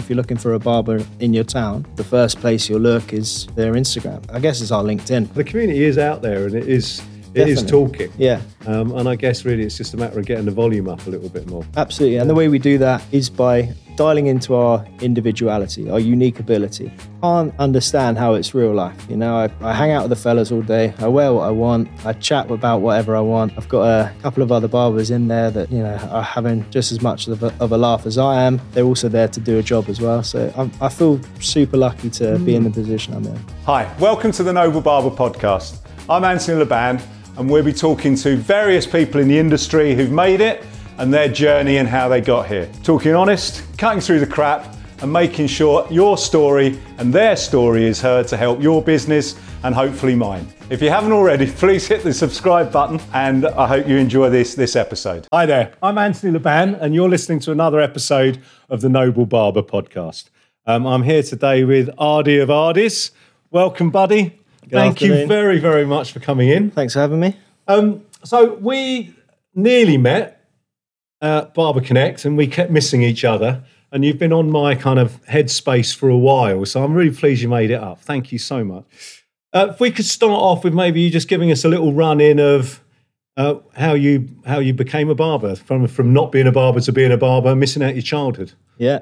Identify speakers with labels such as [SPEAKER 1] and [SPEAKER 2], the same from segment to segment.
[SPEAKER 1] If you're looking for a barber in your town, the first place you'll look is their Instagram. I guess it's our LinkedIn.
[SPEAKER 2] The community is out there, and it is talking.
[SPEAKER 1] Yeah.
[SPEAKER 2] And I guess really it's just a matter of getting the volume up a little bit more.
[SPEAKER 1] Absolutely. And the way we do that is by dialing into our individuality, our unique ability. Can't understand how it's real life. You know, I hang out with the fellas all day. I wear what I want. I chat about whatever I want. I've got a couple of other barbers in there that, you know, are having just as much of a laugh as I am. They're also there to do a job as well. So I feel super lucky to be in the position I'm in.
[SPEAKER 3] Hi, welcome to the Noble Barber Podcast. I'm Anthony Laban, and we'll be talking to various people in the industry who've made it and their journey and how they got here. Talking honest, cutting through the crap and making sure your story and their story is heard to help your business and hopefully mine. If you haven't already, please hit the subscribe button, and I hope you enjoy this episode. Hi there, I'm Anthony Laban, and you're listening to another episode of the Noble Barber Podcast. I'm here today with Ardy of Ardys. Welcome, buddy. Thank you very, very much for coming in.
[SPEAKER 1] Thanks for having me.
[SPEAKER 2] So we nearly met at Barber Connect, and we kept missing each other. And you've been on my kind of headspace for a while, so I'm really pleased you made it up. Thank you so much. If we could start off with maybe you just giving us a little run-in of how you became a barber, from not being a barber to being a barber, missing out your childhood.
[SPEAKER 1] Yeah.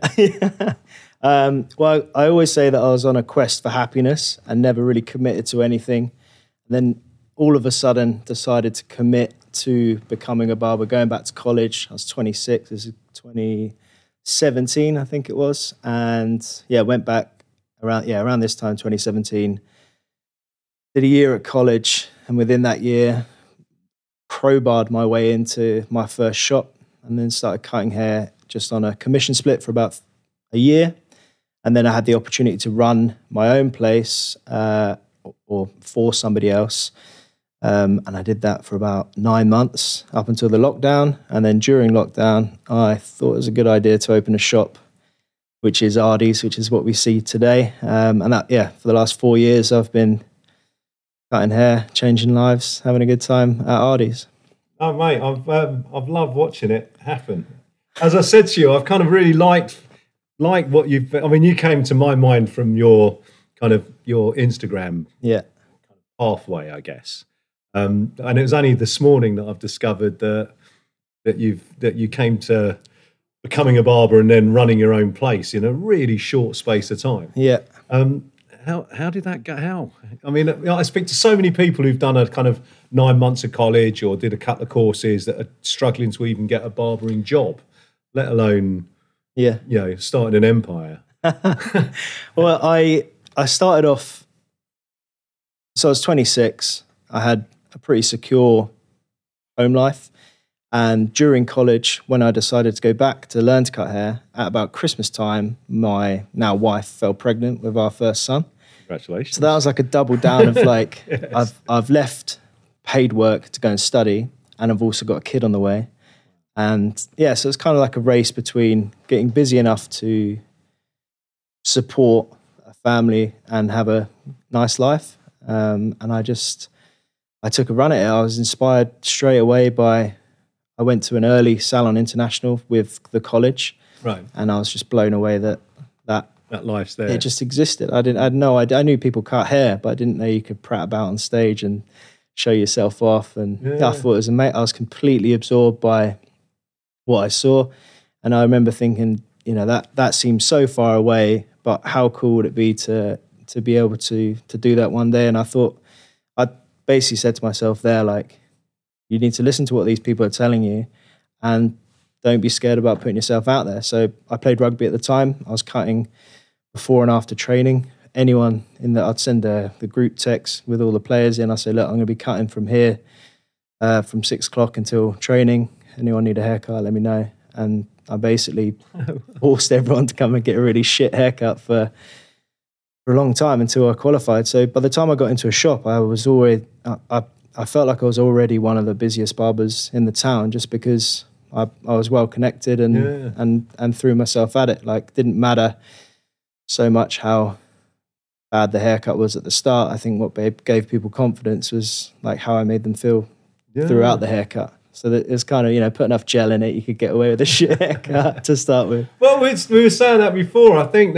[SPEAKER 1] Well, I always say that I was on a quest for happiness and never really committed to anything. And then all of a sudden decided to commit to becoming a barber, going back to college. I was 26, this is 2017, I think it was. And yeah, went back around this time, 2017. Did a year at college, and within that year, crowbarred my way into my first shop, and then started cutting hair just on a commission split for about a year. And then I had the opportunity to run my own place or for somebody else. And I did that for about 9 months up until the lockdown. And then during lockdown, I thought it was a good idea to open a shop, which is Ardys, which is what we see today. And that, for the last 4 years, I've been cutting hair, changing lives, having a good time at Ardys.
[SPEAKER 2] Oh, mate, I've loved watching it happen. As I said to you, I've kind of really liked what you've. I mean, you came to my mind from your Instagram pathway, I guess. And it was only this morning that I've discovered that you came to becoming a barber and then running your own place in a really short space of time.
[SPEAKER 1] Yeah.
[SPEAKER 2] How did that go? How? I mean, I speak to so many people who've done a kind of 9 months of college or did a couple of courses that are struggling to even get a barbering job, let alone starting an empire.
[SPEAKER 1] Well, I started off. So I was 26. I had a pretty secure home life. And during college, when I decided to go back to learn to cut hair, at about Christmas time, my now wife fell pregnant with our first son.
[SPEAKER 2] Congratulations.
[SPEAKER 1] So that was like a double down of like,
[SPEAKER 2] Yes.
[SPEAKER 1] I've left paid work to go and study, and I've also got a kid on the way. And so it's kind of like a race between getting busy enough to support a family and have a nice life. And I took a run at it. I was inspired straight away I went to an early Salon International with the college.
[SPEAKER 2] Right.
[SPEAKER 1] And I was just blown away that
[SPEAKER 2] life's there.
[SPEAKER 1] it just existed. I knew people cut hair, but I didn't know you could prat about on stage and show yourself off. And I thought it was amazing. I was completely absorbed by what I saw. And I remember thinking, that seems so far away, but how cool would it be to be able to do that one day? And I thought, I basically said to myself there, like, you need to listen to what these people are telling you and don't be scared about putting yourself out there. So I played rugby at the time. I was cutting before and after training. Anyone I'd send the group text with all the players in. I say, look, I'm going to be cutting from here from 6 o'clock until training. Anyone need a haircut, let me know. And I basically forced everyone to come and get a really shit haircut for a long time until I qualified. So by the time I got into a shop, I was already, I felt like I was already one of the busiest barbers in the town, just because I was well connected and threw myself at it. Like, didn't matter so much how bad the haircut was at the start. I think what gave people confidence was like how I made them feel throughout the haircut. So that it's kind of, put enough gel in it, you could get away with a shit haircut to start with.
[SPEAKER 2] Well, we were saying that before. I think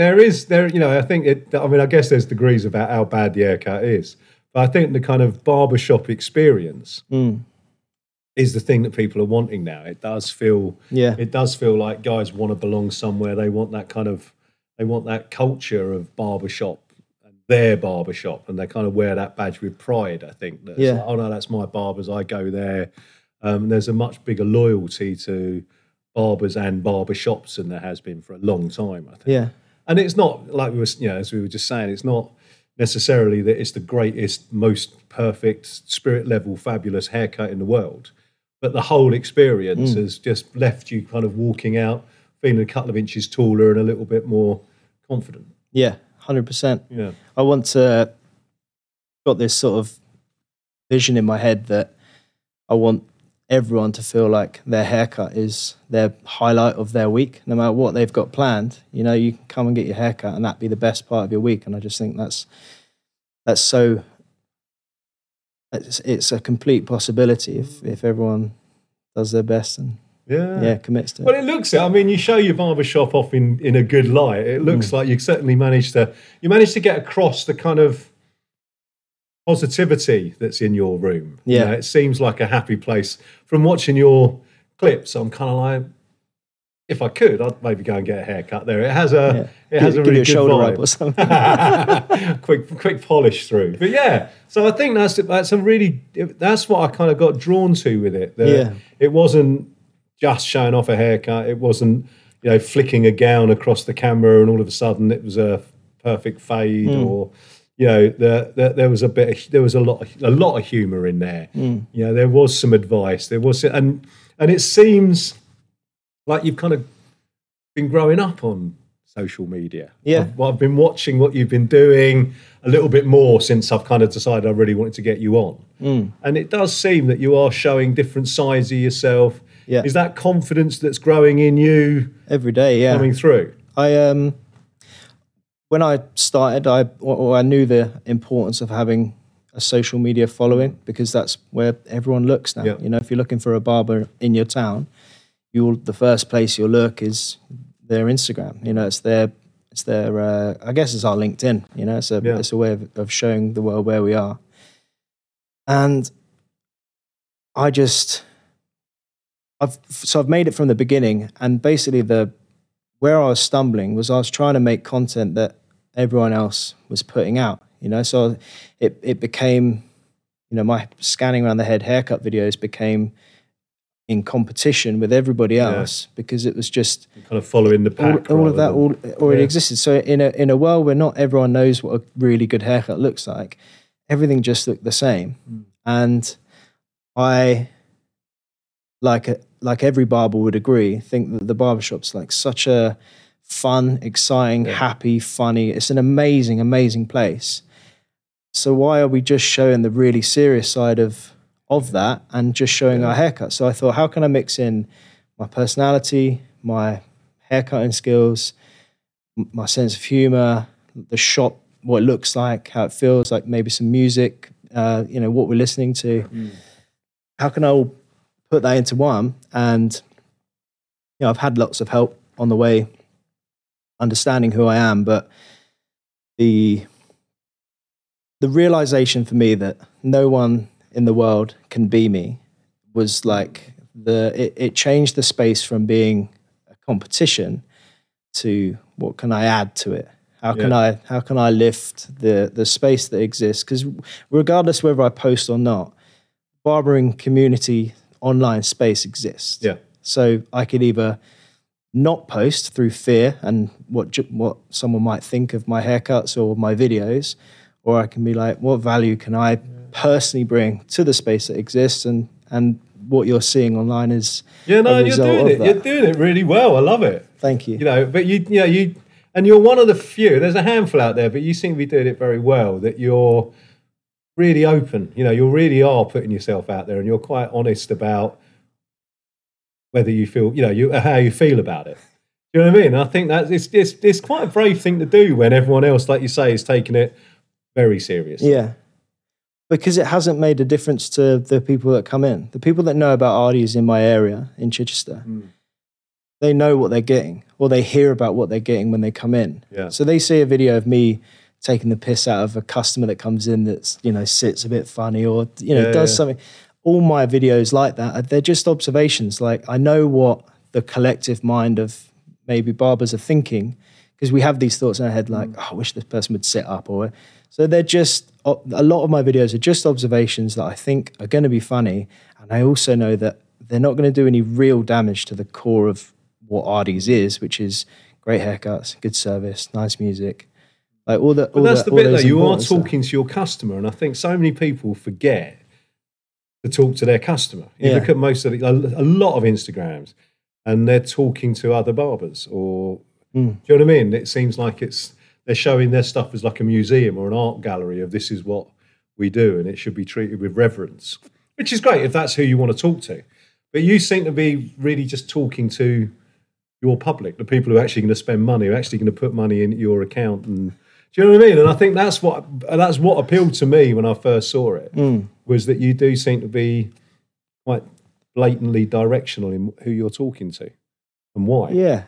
[SPEAKER 2] I guess there's degrees about how bad the haircut is. But I think the kind of barbershop experience is the thing that people are wanting now. It does feel like guys want to belong somewhere. They want that culture of barbershop and their barbershop, and they kind of wear that badge with pride. I think that's like, oh no, that's my barber's. I go there. There's a much bigger loyalty to barbers and barbershops than there has been for a long time, I think.
[SPEAKER 1] Yeah.
[SPEAKER 2] And it's not like as we were just saying, it's not necessarily that it's the greatest, most perfect, spirit level, fabulous haircut in the world. But the whole experience has just left you kind of walking out feeling a couple of inches taller and a little bit more confident.
[SPEAKER 1] Yeah, 100%.
[SPEAKER 2] Yeah.
[SPEAKER 1] I got this sort of vision in my head that I want everyone to feel like their haircut is their highlight of their week, no matter what they've got planned. You can come and get your haircut and that be the best part of your week. And I just think that's so, it's a complete possibility if everyone does their best and commits to it.
[SPEAKER 2] Well, it looks, you show your barbershop off in a good light. It looks like you certainly managed to get across the kind of positivity that's in your room.
[SPEAKER 1] Yeah.
[SPEAKER 2] It seems like a happy place. From watching your clips, I'm kind of like, if I could, I'd maybe go and get a haircut there. It has a really good
[SPEAKER 1] shoulder
[SPEAKER 2] vibe.
[SPEAKER 1] wipe or something.
[SPEAKER 2] quick polish through. But yeah, so I think that's what I kind of got drawn to with it. It wasn't just showing off a haircut. It wasn't, flicking a gown across the camera and all of a sudden it was a perfect fade or there was a lot of humor in there. There was some advice. There was, and it seems like you've kind of been growing up on social media.
[SPEAKER 1] Yeah.
[SPEAKER 2] I've been watching what you've been doing a little bit more since I've kind of decided I really wanted to get you on. And it does seem that you are showing different sides of yourself.
[SPEAKER 1] Yeah.
[SPEAKER 2] Is that confidence that's growing in you
[SPEAKER 1] every day? Yeah.
[SPEAKER 2] Coming through?
[SPEAKER 1] When I started, I knew the importance of having a social media following because that's where everyone looks now.
[SPEAKER 2] Yeah.
[SPEAKER 1] If you're looking for a barber in your town, the first place you'll look is their Instagram. It's their I guess it's our LinkedIn. It's a way of showing the world where we are. And I've made it from the beginning, and basically where I was stumbling was I was trying to make content that everyone else was putting out, so it became, my scanning around the head haircut videos became in competition with everybody else because it was just
[SPEAKER 2] you're kind of following the pack.
[SPEAKER 1] All of that already existed. So in a world where not everyone knows what a really good haircut looks like, everything just looked the same. And I, like every barber would agree, think that the barbershop's like such a fun, exciting, happy, funny. It's an amazing, amazing place. So why are we just showing the really serious side of that and just showing our haircut? So I thought, how can I mix in my personality, my haircutting skills, my sense of humor, the shop, what it looks like, how it feels, like maybe some music, what we're listening to. How can I all put that into one? And I've had lots of help on the way understanding who I am, but the realization for me that no one in the world can be me was like it changed the space from being a competition to what can I add to it? How can I lift the space that exists? Because regardless whether I post or not, barbering community online space exists.
[SPEAKER 2] Yeah.
[SPEAKER 1] So I could either not post through fear and what someone might think of my haircuts or my videos, or I can be like, what value can I personally bring to the space that exists? And what you're seeing online is
[SPEAKER 2] you're doing it. You're doing it really well. I love it.
[SPEAKER 1] Thank you.
[SPEAKER 2] But you and you're one of the few. There's a handful out there, but you seem to be doing it very well. That you're really open. You really are putting yourself out there, and you're quite honest about whether you feel, how you feel about it. Do you know what I mean? I think that it's quite a brave thing to do when everyone else, like you say, is taking it very seriously.
[SPEAKER 1] Yeah. because it hasn't made a difference to the people that come in. The people that know about Ardy's in my area in Chichester, they know what they're getting, or they hear about what they're getting when they come in.
[SPEAKER 2] Yeah.
[SPEAKER 1] So they see a video of me taking the piss out of a customer that comes in that's, sits a bit funny or, does something. All my videos like that, they're just observations. Like, I know what the collective mind of maybe barbers are thinking, because we have these thoughts in our head like, I wish this person would sit up. So they're just, a lot of my videos are just observations that I think are going to be funny. And I also know that they're not going to do any real damage to the core of what Ardy's is, which is great haircuts, good service, nice music. Like all the.
[SPEAKER 2] But that's the bit that you are
[SPEAKER 1] stuff.
[SPEAKER 2] talking to your customer, and I think so many people forget to talk to their customer. You look at most of a lot of Instagrams, and they're talking to other barbers, or do you know what I mean? It seems like they're showing their stuff as like a museum or an art gallery of this is what we do, and it should be treated with reverence, which is great if that's who you want to talk to. But you seem to be really just talking to your public, the people who are actually going to spend money, who are actually going to put money in your account, and do you know what I mean? And I think that's what appealed to me when I first saw it, was that you do seem to be quite blatantly directional in who you're talking to and why.
[SPEAKER 1] Yeah.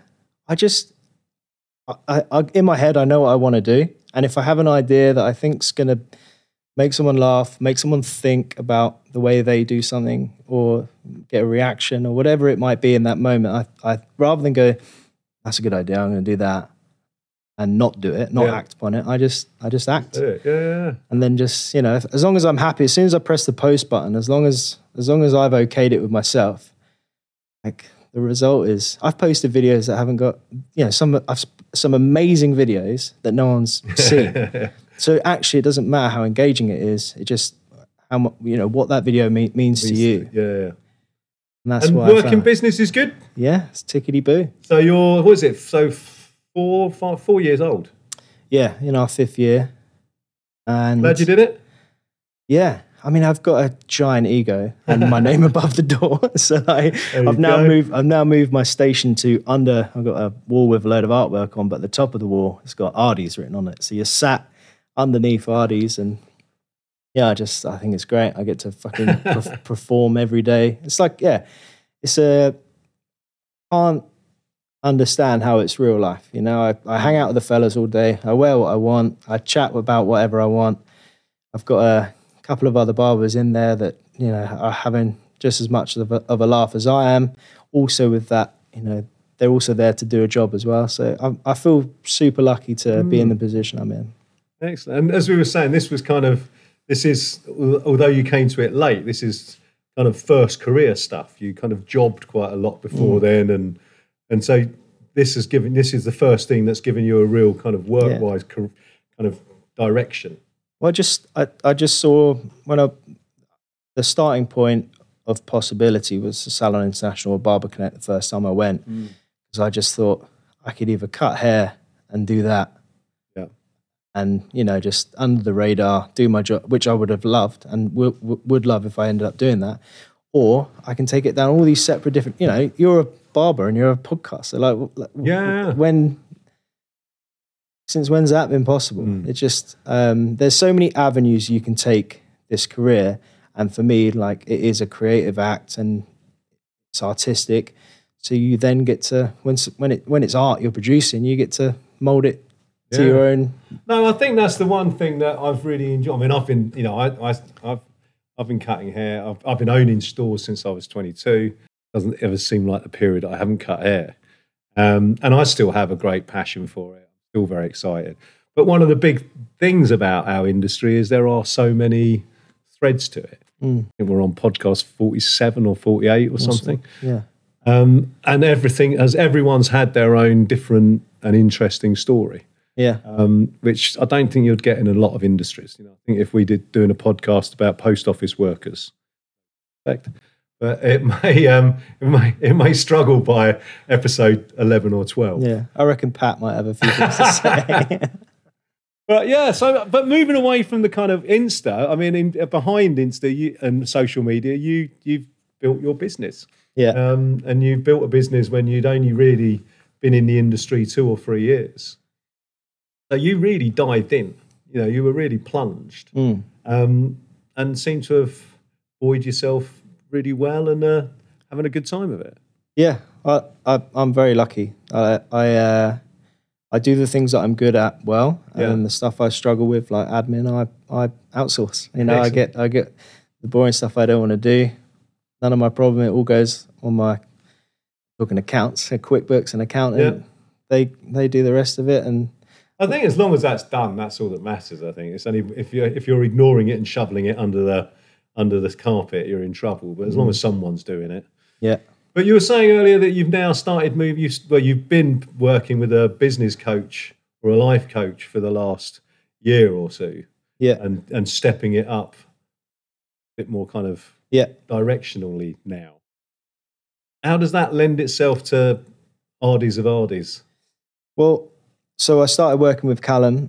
[SPEAKER 1] I in my head, I know what I want to do. And if I have an idea that I think's going to make someone laugh, make someone think about the way they do something, or get a reaction or whatever it might be in that moment, I rather than go, that's a good idea, I'm going to do that, and not do it, not act upon it, I just act.
[SPEAKER 2] Yeah.
[SPEAKER 1] And then just, as long as I'm happy, as soon as I press the post button, as long as I've okayed it with myself, like the result is I've posted videos that haven't got, some amazing videos that no one's seen. So actually, it doesn't matter how engaging it is. It just how much, what that video means to you.
[SPEAKER 2] Yeah.
[SPEAKER 1] And that's
[SPEAKER 2] and
[SPEAKER 1] why
[SPEAKER 2] working business is good.
[SPEAKER 1] Yeah, it's tickety boo.
[SPEAKER 2] So you're, what is it? So 4 years old.
[SPEAKER 1] Yeah, in our 5th year. And
[SPEAKER 2] glad you did it.
[SPEAKER 1] Yeah, I mean, I've got a giant ego and my name above the door. So I've now moved my station to under. I've got a wall with a load of artwork on, but at the top of the wall, it's got Ardy's written on it. So you're sat underneath Ardy's, and yeah, I think it's great. I get to fucking perform every day. It's like, can't understand how it's real life. I hang out with the fellas all day. I wear what I want. I chat about whatever I want. I've got a couple of other barbers in there that, are having just as much of a laugh as I am. Also with that, they're also there to do a job as well. So I feel super lucky to be in the position I'm in.
[SPEAKER 2] Excellent. And as we were saying, although you came to it late, this is kind of first career stuff. You kind of jobbed quite a lot before then. And so this is the first thing that's given you a real kind of work-wise kind of direction.
[SPEAKER 1] Well, I just saw the starting point of possibility was the Salon International Barber Connect the first time I went, because I just thought I could either cut hair and do that, and just under the radar do my job, which I would have loved and would love if I ended up doing that, or I can take it down all these separate different. You're a barber and you're a podcaster. Since when's that been possible? It just there's so many avenues you can take this career, and for me, like, it is a creative act and it's artistic. So you then get to when it's art you're producing, you get to mold it to your own.
[SPEAKER 2] No, I think that's the one thing that I've really enjoyed. I mean, I've been I've been cutting hair. I've been owning stores since I was 22. Doesn't ever seem like the period I haven't cut hair, and I still have a great passion for it. Still very excited. But one of the big things about our industry is there are so many threads to it. I think we're on podcast 47 or 48 or something.
[SPEAKER 1] Yeah.
[SPEAKER 2] And everyone's had their own different and interesting story.
[SPEAKER 1] Yeah.
[SPEAKER 2] Which I don't think you'd get in a lot of industries. I think if we did doing a podcast about post office workers, but it may struggle by episode 11 or 12.
[SPEAKER 1] Yeah, I reckon Pat might have a few things to say.
[SPEAKER 2] But moving away from the kind of Insta, I mean, behind Insta and social media, you've built your business.
[SPEAKER 1] Yeah.
[SPEAKER 2] And you built a business when you'd only really been in the industry 2 or 3 years. So you really dived in. You were really plunged. and seem to have buoyed yourself really well and having a good time of it.
[SPEAKER 1] Yeah, I'm very lucky. I do the things that I'm good at well, and the stuff I struggle with, like admin, I outsource. You know, Excellent. I get the boring stuff I don't want to do. None of my problem. It all goes on my talking accounts, QuickBooks, and accountant. Yeah. They do the rest of it, and
[SPEAKER 2] I think as long as that's done, that's all that matters. I think it's only if you're ignoring it and shoveling it under the carpet, you're in trouble. But as long as someone's doing it,
[SPEAKER 1] yeah.
[SPEAKER 2] But you were saying earlier that you've now started you've been working with a business coach or a life coach for the last year or so.
[SPEAKER 1] Yeah.
[SPEAKER 2] And stepping it up a bit more kind of directionally now. How does that lend itself to Ardies of Ardies?
[SPEAKER 1] Well, so I started working with Callum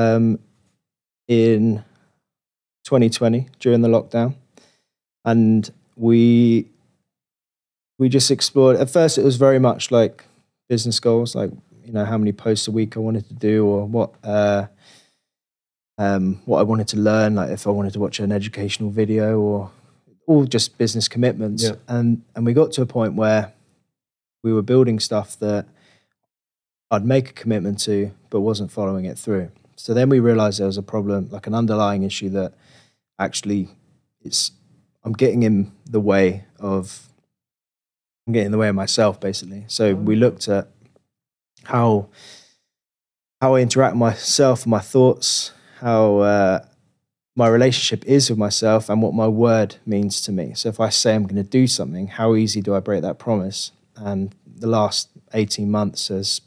[SPEAKER 1] in 2020 during the lockdown, and we just explored. At first, it was very much like business goals, like, you know, how many posts a week I wanted to do, or what I wanted to learn, like if I wanted to watch an educational video, or all just business commitments. Yeah. And we got to a point where we were building stuff that I'd make a commitment to, but wasn't following it through. So then we realized there was a problem, like an underlying issue that actually I'm getting in the way of myself, basically. So we looked at how I interact with myself and my thoughts, how my relationship is with myself, and what my word means to me. So if I say I'm going to do something, how easy do I break that promise? And the last 18 months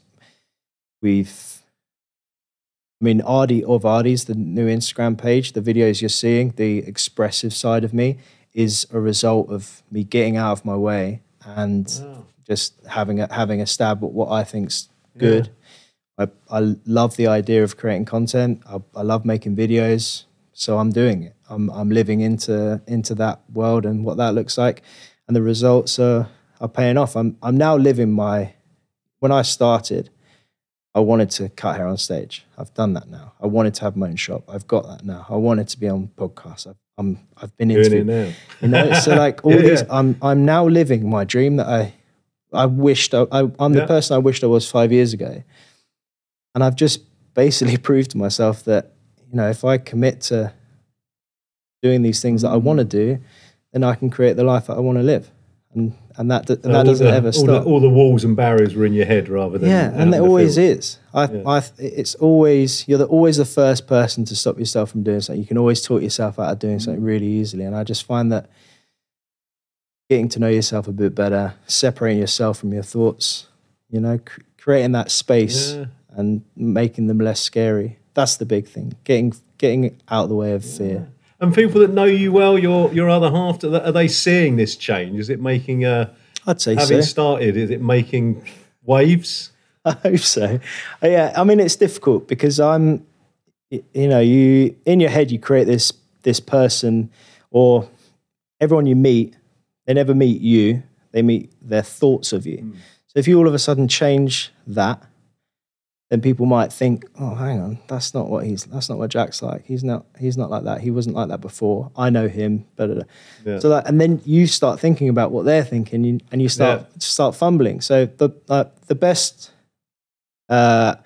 [SPEAKER 1] Ardi of Ardies, the new Instagram page, the videos you're seeing, the expressive side of me is a result of me getting out of my way and just having a stab at what I think's good. Yeah. I love the idea of creating content. I love making videos, so I'm doing it. I'm living into that world and what that looks like, and the results are paying off. I'm now living when I started, I wanted to cut hair on stage. I've done that now. I wanted to have my own shop. I've got that now. I wanted to be on podcasts. I've been into it now. You know, so like all these, I'm now living my dream that I wished I'm the person I wished I was 5 years ago, and I've just basically proved to myself that, you know, if I commit to doing these things that I want to do, then I can create the life that I want to live. And that doesn't ever stop.
[SPEAKER 2] All the walls and barriers were in your head rather than
[SPEAKER 1] and it always is. It's always you're always the first person to stop yourself from doing something. You can always talk yourself out of doing something really easily. And I just find that getting to know yourself a bit better, separating yourself from your thoughts, you know, creating that space and making them less scary. That's the big thing. Getting out of the way of fear.
[SPEAKER 2] And people that know you well, your other half, are they seeing this change? Is it making
[SPEAKER 1] I'd say
[SPEAKER 2] having started, is it making waves?
[SPEAKER 1] I hope so. Yeah, I mean, it's difficult because you in your head, you create this person, or everyone you meet, they never meet you, they meet their thoughts of you. So if you all of a sudden change that, then people might think, oh, hang on, that's not what Jack's like. He's not like that. He wasn't like that before. I know him. Yeah. So and then you start thinking about what they're thinking, and you start fumbling. So the best, the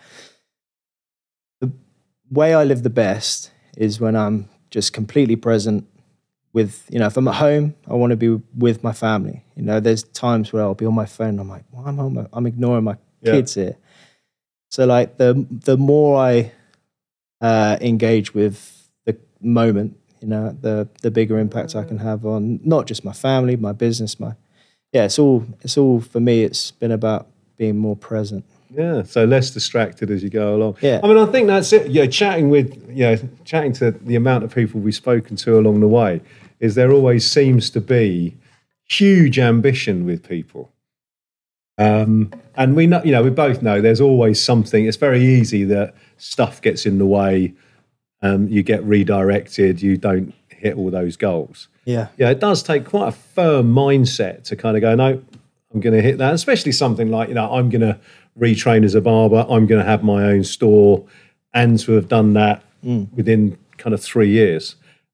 [SPEAKER 1] way I live the best is when I'm just completely present with, you know, if I'm at home, I want to be with my family. You know, there's times where I'll be on my phone and I'm like, why am I'm ignoring my kids here? So like the more I engage with the moment, you know, the bigger impact I can have on not just my family, my business, it's all for me. It's been about being more present.
[SPEAKER 2] Yeah, so less distracted as you go along.
[SPEAKER 1] Yeah,
[SPEAKER 2] I mean, I think that's it. You know, chatting to the amount of people we've spoken to along the way, is there always seems to be huge ambition with people. And we know, you know, we both know there's always something. It's very easy that stuff gets in the way. You get redirected. You don't hit all those goals.
[SPEAKER 1] Yeah.
[SPEAKER 2] It does take quite a firm mindset to kind of go, no, I'm going to hit that. Especially something like, you know, I'm going to retrain as a barber. I'm going to have my own store, and to have done that within kind of 3 years.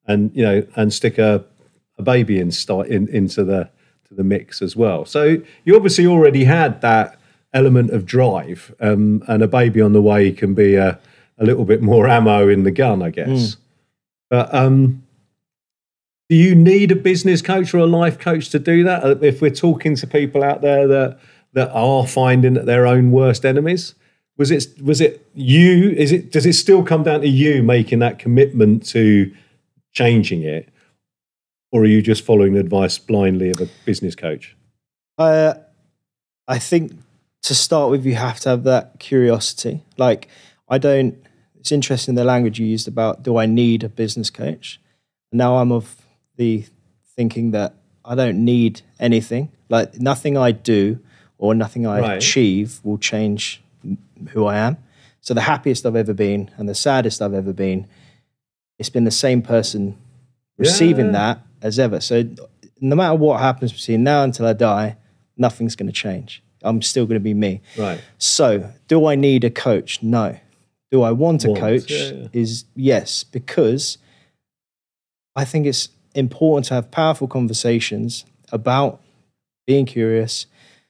[SPEAKER 2] and stick a baby into the mix as well. So you obviously already had that element of drive, and a baby on the way can be a little bit more ammo in the gun, I guess. But do you need a business coach or a life coach to do that? If we're talking to people out there that are finding their own worst enemies, was it you? Does it still come down to you making that commitment to changing it, or are you just following the advice blindly of a business coach?
[SPEAKER 1] I think to start with, you have to have that curiosity. Like, it's interesting the language you used about, do I need a business coach? Now I'm of the thinking that I don't need anything. Like, nothing I do or nothing I achieve will change who I am. So the happiest I've ever been and the saddest I've ever been, it's been the same person receiving that as ever. So no matter what happens between now until I die, nothing's going to change. I'm still going to be me.
[SPEAKER 2] Right.
[SPEAKER 1] So do I need a coach? No. Do I want a coach? Is yes, because I think it's important to have powerful conversations about being curious,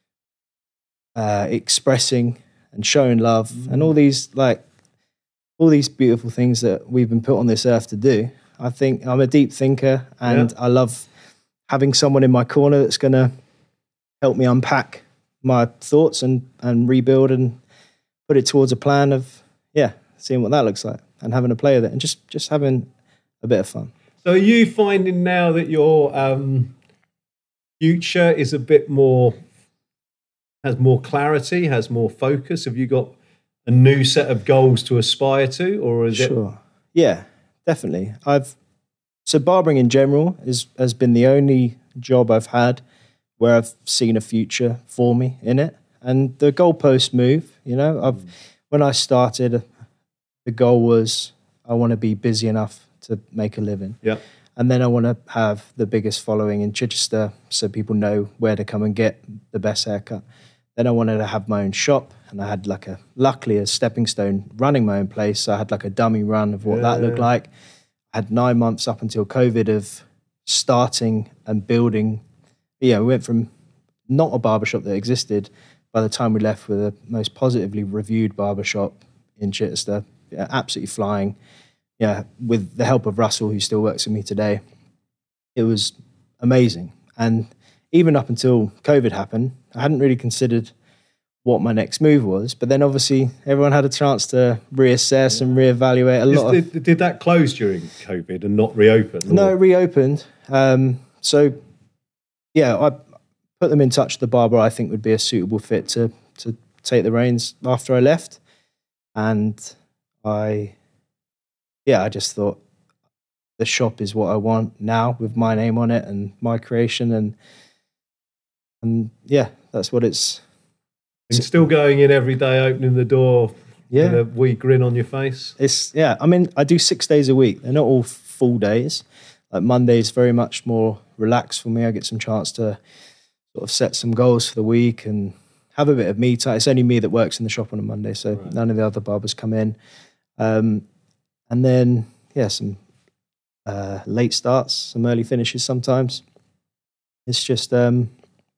[SPEAKER 1] expressing and showing love, and all these beautiful things that we've been put on this earth to do. I think I'm a deep thinker, and I love having someone in my corner that's going to help me unpack my thoughts and rebuild and put it towards a plan of seeing what that looks like and having a play with it and just having a bit of fun.
[SPEAKER 2] So are you finding now that your future is a bit more, has more clarity, has more focus? Have you got a new set of goals to aspire to, or is it?
[SPEAKER 1] Sure. Yeah, definitely. So barbering in general has been the only job I've had where I've seen a future for me in it. And the goalpost move, when I started, the goal was I want to be busy enough to make a living.
[SPEAKER 2] Yeah.
[SPEAKER 1] And then I want to have the biggest following in Chichester so people know where to come and get the best haircut. Then I wanted to have my own shop, and I had luckily a stepping stone running my own place. So I had a dummy run of what that looked like. I had 9 months up until COVID of starting and building. We went from not a barbershop that existed by the time we left with the most positively reviewed barbershop in Chichester, absolutely flying. With the help of Russell, who still works with me today, it was amazing. And even up until COVID happened, I hadn't really considered what my next move was. But then obviously everyone had a chance to reassess and reevaluate
[SPEAKER 2] Did that close during COVID and not reopen?
[SPEAKER 1] No, it reopened. I put them in touch with the barber I think would be a suitable fit to take the reins after I left. And I just thought the shop is what I want now with my name on it and my creation. And that's what it's.
[SPEAKER 2] And still going in every day, opening the door with a wee grin on your face.
[SPEAKER 1] I do 6 days a week. They're not all full days. Like Monday's very much more relaxed for me. I get some chance to sort of set some goals for the week and have a bit of me time. It's only me that works in the shop on a Monday, so none of the other barbers come in. And then, some late starts, some early finishes sometimes. It's just, I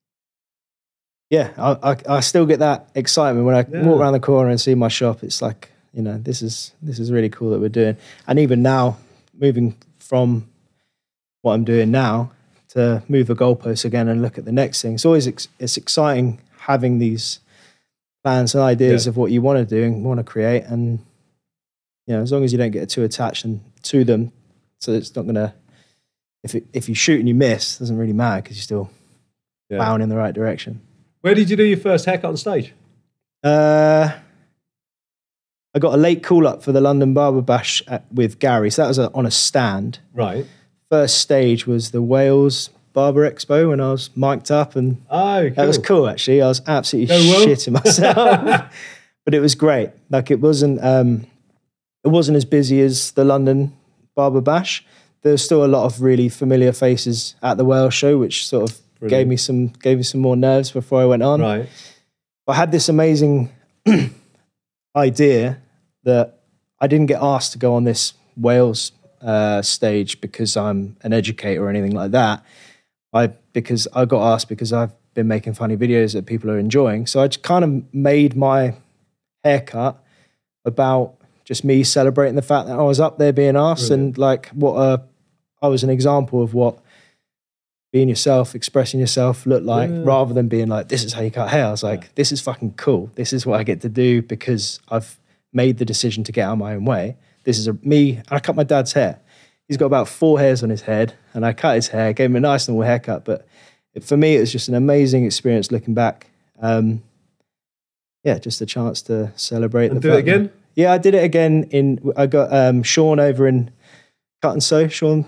[SPEAKER 1] still get that excitement when I walk around the corner and see my shop. It's like, this is really cool that we're doing. And even now, moving from what I'm doing now to move the goalposts again and look at the next thing. It's exciting having these plans and ideas of what you want to do and want to create. And, as long as you don't get too attached to them, so it's not going to, if you shoot and you miss, it doesn't really matter because you're still plowing in the right direction.
[SPEAKER 2] Where did you do your first haircut on stage?
[SPEAKER 1] I got a late call up for the London Barber Bash with Gary. So that was on a stand.
[SPEAKER 2] Right.
[SPEAKER 1] First stage was the Wales Barber Expo when I was mic'd up, and that was cool actually. I was absolutely shitting myself, but it was great. It wasn't as busy as the London Barber Bash. There was still a lot of really familiar faces at the Wales show, which sort of gave me some more nerves before I went on.
[SPEAKER 2] Right.
[SPEAKER 1] I had this amazing idea that I didn't get asked to go on this Wales stage because I'm an educator or anything like that. Because I got asked because I've been making funny videos that people are enjoying. So I just kind of made my haircut about just me celebrating the fact that I was up there being asked. Brilliant. And like I was an example of what being yourself, expressing yourself looked like, rather than being like, this is how you cut hair. I was like, this is fucking cool. This is what I get to do because I've made the decision to get out of my own way. This is me. I cut my dad's hair. He's got about 4 hairs on his head, and I cut his hair, gave him a nice normal haircut. But for me, it was just an amazing experience looking back. Just a chance to celebrate.
[SPEAKER 2] And do it again?
[SPEAKER 1] Yeah, I did it again. I got Sean over in Cut and Sew. Sean,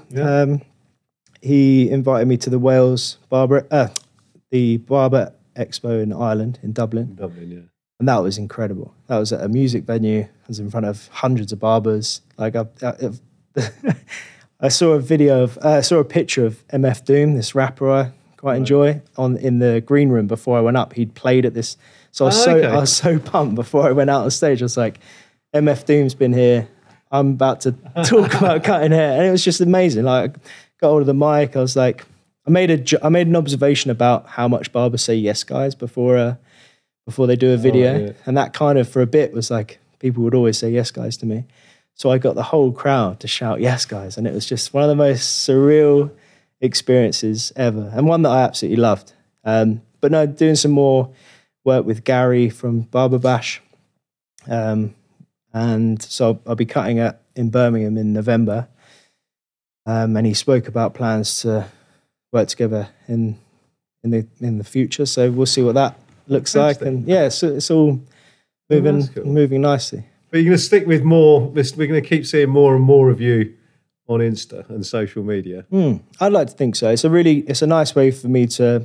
[SPEAKER 1] he invited me to the Wales Barber Expo in Ireland, in Dublin. And that was incredible. That was at a music venue. I was in front of hundreds of barbers. Like I saw a picture of MF Doom, this rapper I quite enjoy, in the green room before I went up. He'd played at this, so I was so pumped before I went out on stage. I was like, MF Doom's been here. I'm about to talk about cutting hair, and it was just amazing. Like, I got hold of the mic. I was like, I made an observation about how much barbers say yes guys before they do a video, and that kind of for a bit was like people would always say yes guys to me. So I got the whole crowd to shout yes guys, and it was just one of the most surreal experiences ever, and one that I absolutely loved. But no, doing some more work with Gary from Barber Bash, and so I'll be cutting in Birmingham in November, and he spoke about plans to work together in the future. So we'll see what that looks like, and it's all moving nicely.
[SPEAKER 2] But you're going to stick with more. We're going to keep seeing more and more of you on Insta and social media.
[SPEAKER 1] I'd like to think so. It's a nice way for me to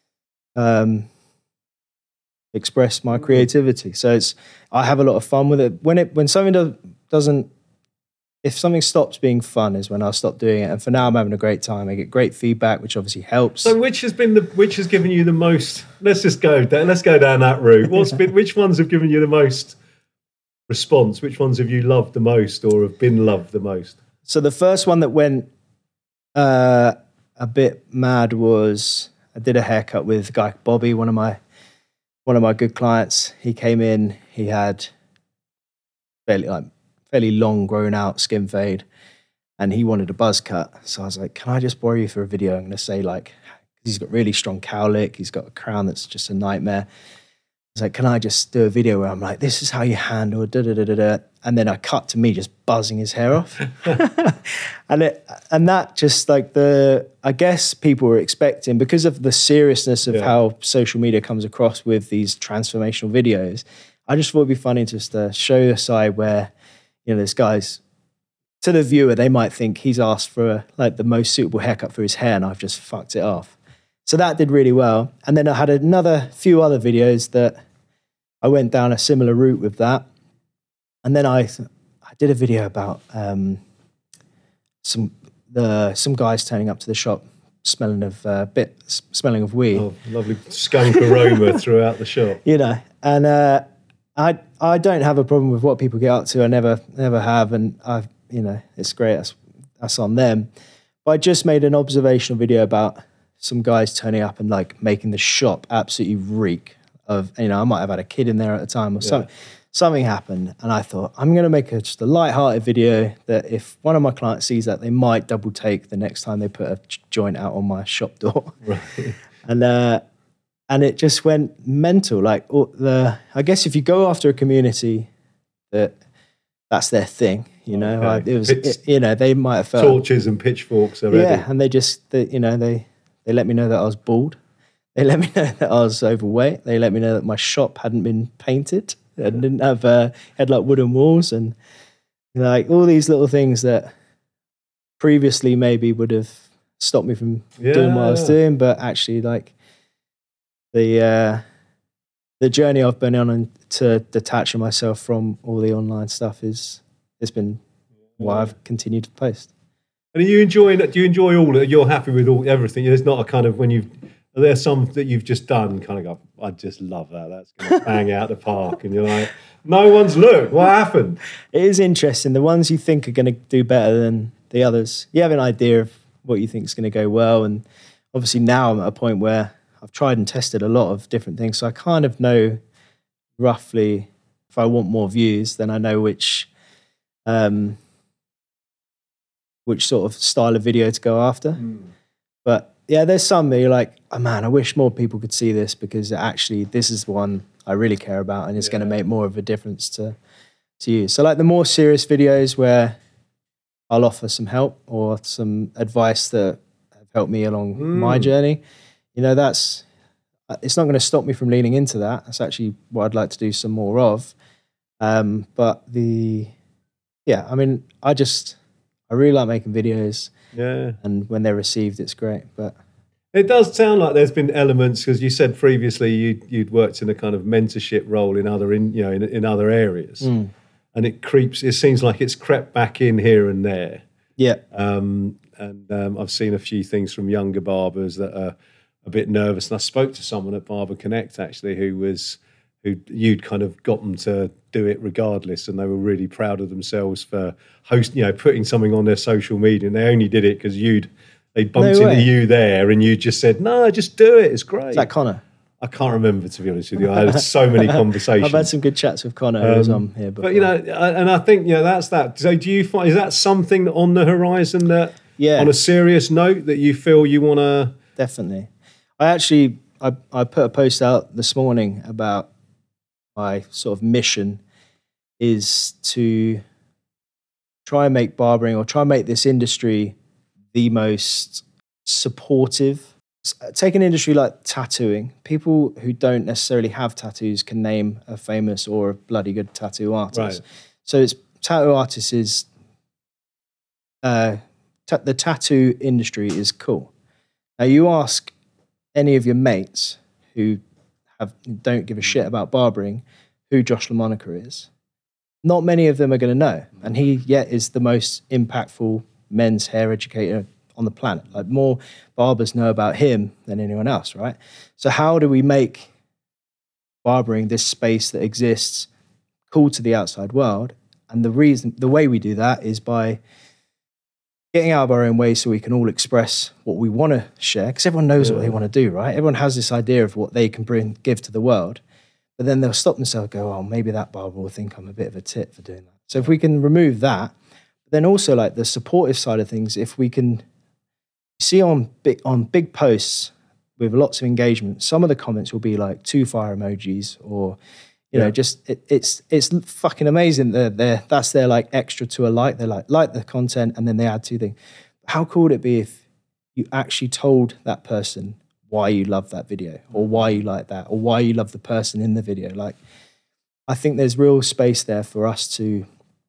[SPEAKER 1] express my creativity. So I have a lot of fun with it. When something doesn't, if something stops being fun, is when I'll stop doing it. And for now, I'm having a great time. I get great feedback, which obviously helps.
[SPEAKER 2] So which has given you the most? Let's go down that route. Which ones have given you the most response? Which ones have you loved the most or have been loved the most?
[SPEAKER 1] So the first one that went a bit mad was I did a haircut with a guy Bobby, one of my good clients. He came in, he had fairly long grown out skin fade, and he wanted a buzz cut. So I was like, can I just borrow you for a video? I'm going to say, like, he's got really strong cowlick, he's got a crown that's just a nightmare. I was like, can I just do a video where I'm like, this is how you handle da-da-da-da-da. And then I cut to me just buzzing his hair off. and that just like I guess people were expecting, because of the seriousness of how social media comes across with these transformational videos, I just thought it'd be funny just to show a side where, this guy's, to the viewer, they might think he's asked for the most suitable haircut for his hair and I've just fucked it off. So that did really well. And then I had another few other videos that I went down a similar route with that. And then I did a video about some guys turning up to the shop smelling of weed.
[SPEAKER 2] Oh, lovely skunk aroma throughout the shop.
[SPEAKER 1] And I don't have a problem with what people get up to. I never have, and it's great. That's on them. But I just made an observational video about some guys turning up and like making the shop absolutely reek of, I might have had a kid in there at the time or something. Something happened, and I thought, I'm going to make just a light-hearted video that if one of my clients sees that, they might double take the next time they put a joint out on my shop door. Right. And it just went mental. Like I guess if you go after a community that's their thing, they might have felt
[SPEAKER 2] torches and pitchforks already.
[SPEAKER 1] Yeah, and they just they let me know that I was bald. They let me know that I was overweight. They let me know that my shop hadn't been painted and didn't have had like wooden walls and like all these little things that previously maybe would have stopped me from doing what I was doing, but actually like the journey I've been on and to detaching myself from all the online stuff it's been why I've continued to post.
[SPEAKER 2] And are you enjoying it? Do you enjoy all of it? You're happy with everything? There's not a kind of are there some that you've just done kind of go, I just love that. That's going to bang out the park. And you're like, no one's looked. What happened?
[SPEAKER 1] It is interesting. The ones you think are going to do better than the others. You have an idea of what you think is going to go well. And obviously now I'm at a point where I've tried and tested a lot of different things. So I kind of know roughly if I want more views, then I know which sort of style of video to go after. But yeah, there's some that you're like, oh man, I wish more people could see this, because actually this is one I really care about and it's going to make more of a difference to you. So like the more serious videos where I'll offer some help or some advice that have helped me along my journey, you know, it's not going to stop me from leaning into that. That's actually what I'd like to do some more of. But I mean, I really like making videos.
[SPEAKER 2] Yeah.
[SPEAKER 1] And when they're received, it's great. But
[SPEAKER 2] it does sound like there's been elements, because you said previously you'd worked in a kind of mentorship role in other areas, and it seems like it's crept back in here and there.
[SPEAKER 1] Yeah.
[SPEAKER 2] I've seen a few things from younger barbers that are a bit nervous, and I spoke to someone at Barber Connect actually who you'd kind of got them to do it regardless, and they were really proud of themselves for putting something on their social media, and they only did it because they bumped into you there, and you just said, no, just do it, it's great.
[SPEAKER 1] Is that Connor?
[SPEAKER 2] I can't remember, to be honest with you. I had so many conversations.
[SPEAKER 1] I've had some good chats with Connor who was on here before.
[SPEAKER 2] But and I think that's that. So do you find, is that something on the horizon that, on a serious note, that you feel you want to?
[SPEAKER 1] Definitely. I put a post out this morning about my sort of mission is to try and make barbering, or try and make this industry the most supportive. Take an industry like tattooing. People who don't necessarily have tattoos can name a famous or a bloody good tattoo artist. Right. So tattoo artists is the tattoo industry is cool. Now you ask any of your mates who don't give a shit about barbering who Josh LaMonica is. Not many of them are going to know, and he yet is the most impactful men's hair educator on the planet. Like, more barbers know about him than anyone else, right? So how do we make barbering, this space that exists, cool to the outside world? And the way we do that is by getting out of our own way so we can all express what we want to share, because everyone knows what they want to do, right? Everyone has this idea of what they can give to the world, but then they'll stop themselves and go, oh, maybe that barber will think I'm a bit of a tit for doing that. So if we can remove that, then also like the supportive side of things, if we can see on big posts with lots of engagement, some of the comments will be like 2 fire emojis, or just it's fucking amazing. That's their like extra to a like. They like the content, and then they add 2 things. How cool would it be if you actually told that person why you love that video, or why you like that, or why you love the person in the video? Like, I think there's real space there for us to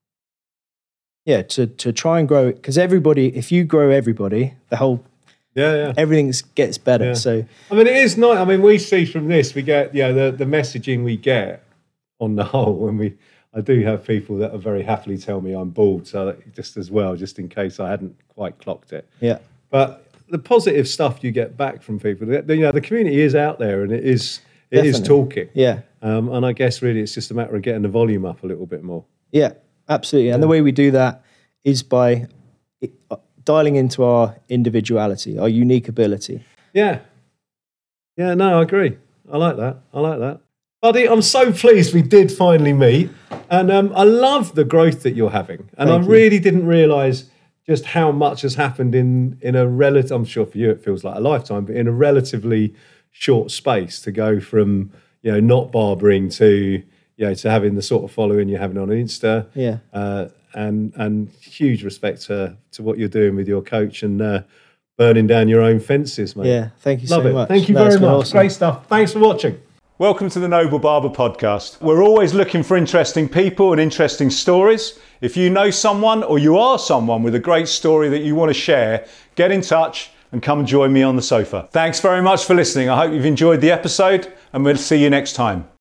[SPEAKER 1] try and grow it, because if you grow everybody, the whole everything gets better. Yeah. So
[SPEAKER 2] I mean, it is nice. I mean, we see from this, we get the messaging we get on the whole, and I do have people that are very happily tell me I'm bald, so just in case I hadn't quite clocked it.
[SPEAKER 1] Yeah.
[SPEAKER 2] But the positive stuff you get back from people, the community is out there, and it is talking.
[SPEAKER 1] Yeah.
[SPEAKER 2] And I guess really it's just a matter of getting the volume up a little bit more.
[SPEAKER 1] Yeah, absolutely. And the way we do that is by dialing into our individuality, our unique ability.
[SPEAKER 2] Yeah. Yeah, no, I agree. I like that. Buddy, I'm so pleased we did finally meet. And I love the growth that you're having. And
[SPEAKER 1] Thank you.
[SPEAKER 2] Really didn't realise just how much has happened in a relative, I'm sure for you it feels like a lifetime, but in a relatively short space, to go from, not barbering to having the sort of following you're having on Insta.
[SPEAKER 1] Yeah.
[SPEAKER 2] And huge respect to what you're doing with your coach and burning down your own fences, mate.
[SPEAKER 1] Yeah, thank you so much.
[SPEAKER 2] Thank you very much. Awesome. Great stuff. Thanks for watching.
[SPEAKER 3] Welcome to the Noble Barber Podcast. We're always looking for interesting people and interesting stories. If you know someone, or you are someone with a great story that you want to share, get in touch and come join me on the sofa. Thanks very much for listening. I hope you've enjoyed the episode, and we'll see you next time.